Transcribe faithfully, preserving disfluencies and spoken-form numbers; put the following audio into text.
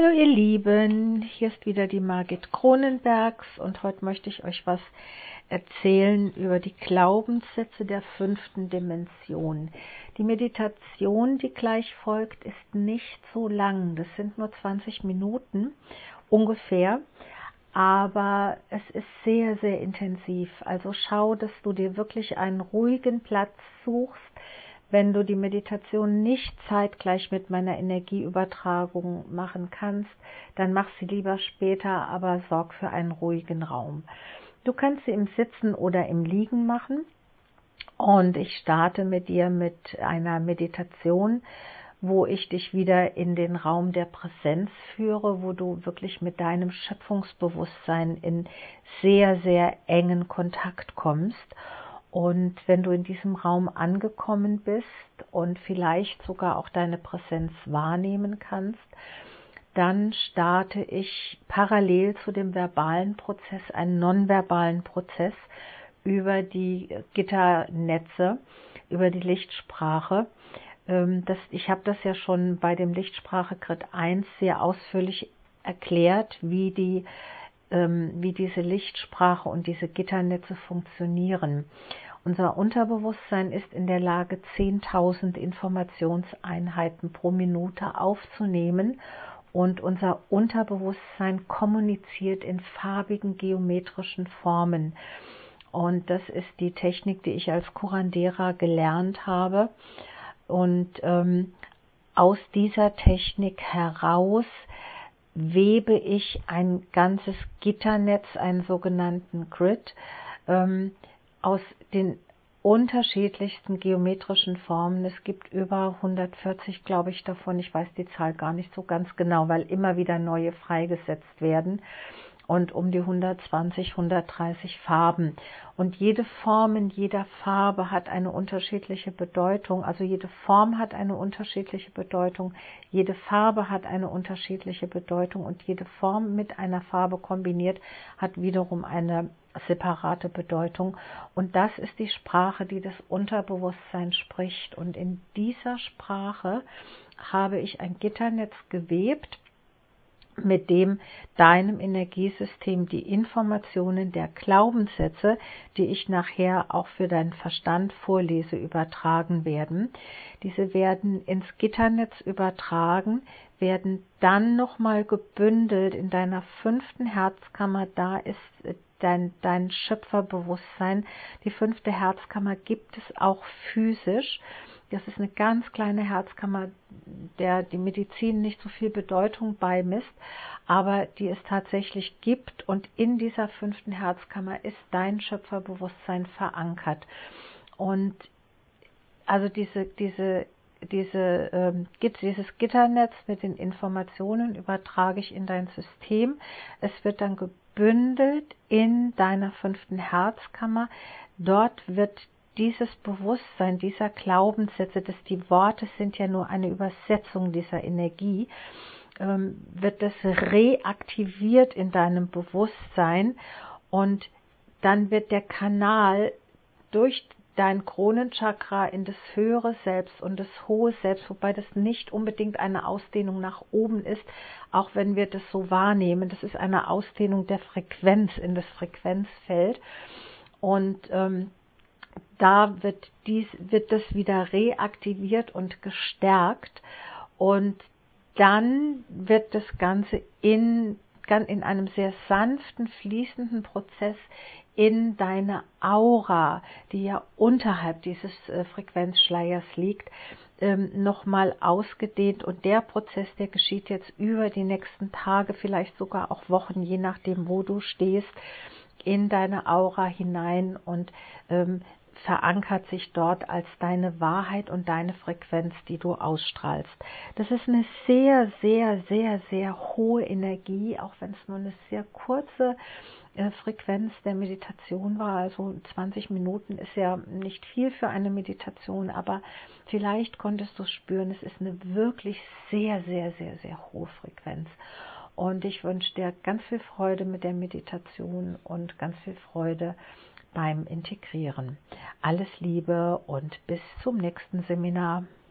Hallo ihr Lieben, hier ist wieder die Margit Cronenbergs und heute möchte ich euch was erzählen über die Glaubenssätze der fünften Dimension. Die Meditation, die gleich folgt, ist nicht so lang, das sind nur zwanzig Minuten ungefähr, aber es ist sehr, sehr intensiv. Also schau, dass du dir wirklich einen ruhigen Platz suchst. Wenn du die Meditation nicht zeitgleich mit meiner Energieübertragung machen kannst, dann mach sie lieber später, aber sorg für einen ruhigen Raum. Du kannst sie im Sitzen oder im Liegen machen und ich starte mit dir mit einer Meditation, wo ich dich wieder in den Raum der Präsenz führe, wo du wirklich mit deinem Schöpfungsbewusstsein in sehr, sehr engen Kontakt kommst. Und wenn du in diesem Raum angekommen bist und vielleicht sogar auch deine Präsenz wahrnehmen kannst, dann starte ich parallel zu dem verbalen Prozess einen nonverbalen Prozess über die Gitternetze, über die Lichtsprache. Das, ich habe das ja schon bei dem Lichtsprache-Grid eins sehr ausführlich erklärt, wie die wie diese Lichtsprache und diese Gitternetze funktionieren. Unser Unterbewusstsein ist in der Lage, zehntausend Informationseinheiten pro Minute aufzunehmen und unser Unterbewusstsein kommuniziert in farbigen geometrischen Formen. Und das ist die Technik, die ich als Curandera gelernt habe. Und ähm, aus dieser Technik heraus webe ich ein ganzes Gitternetz, einen sogenannten Grid, ähm, aus den unterschiedlichsten geometrischen Formen. Es gibt über hundertvierzig, glaube ich, davon. Ich weiß die Zahl gar nicht so ganz genau, weil immer wieder neue freigesetzt werden. Und um die hundertzwanzig, hundertdreißig Farben. Und jede Form in jeder Farbe hat eine unterschiedliche Bedeutung. Also jede Form hat eine unterschiedliche Bedeutung, jede Farbe hat eine unterschiedliche Bedeutung und jede Form mit einer Farbe kombiniert hat wiederum eine separate Bedeutung. Und das ist die Sprache, die das Unterbewusstsein spricht. Und in dieser Sprache habe ich ein Gitternetz gewebt, mit dem deinem Energiesystem die Informationen der Glaubenssätze, die ich nachher auch für deinen Verstand vorlese, übertragen werden. Diese werden ins Gitternetz übertragen, werden dann nochmal gebündelt in deiner fünften Herzkammer. Da ist dein, dein Schöpferbewusstsein. Die fünfte Herzkammer gibt es auch physisch. Das ist eine ganz kleine Herzkammer, der die Medizin nicht so viel Bedeutung beimisst, aber die es tatsächlich gibt. Und in dieser fünften Herzkammer ist dein Schöpferbewusstsein verankert. Und also diese, diese, diese, ähm, dieses Gitternetz mit den Informationen übertrage ich in dein System. Es wird dann gebündelt in deiner fünften Herzkammer. Dort wird dieses Bewusstsein, dieser Glaubenssätze, dass die Worte sind ja nur eine Übersetzung dieser Energie, ähm, wird das reaktiviert in deinem Bewusstsein und dann wird der Kanal durch dein Kronenchakra in das höhere Selbst und das hohe Selbst, wobei das nicht unbedingt eine Ausdehnung nach oben ist, auch wenn wir das so wahrnehmen. Das ist eine Ausdehnung der Frequenz in das Frequenzfeld und ähm, da wird, dies, wird das wieder reaktiviert und gestärkt und dann wird das Ganze in, in einem sehr sanften, fließenden Prozess in deine Aura, die ja unterhalb dieses äh, Frequenzschleiers liegt, ähm, nochmal ausgedehnt. Und der Prozess, der geschieht jetzt über die nächsten Tage, vielleicht sogar auch Wochen, je nachdem, wo du stehst, in deine Aura hinein und ähm, verankert sich dort als deine Wahrheit und deine Frequenz, die du ausstrahlst. Das ist eine sehr, sehr, sehr, sehr hohe Energie, auch wenn es nur eine sehr kurze äh, Frequenz der Meditation war. Also zwanzig Minuten ist ja nicht viel für eine Meditation, aber vielleicht konntest du spüren, es ist eine wirklich sehr, sehr, sehr, sehr hohe Frequenz. Und ich wünsche dir ganz viel Freude mit der Meditation und ganz viel Freude beim Integrieren. Alles Liebe und bis zum nächsten Seminar.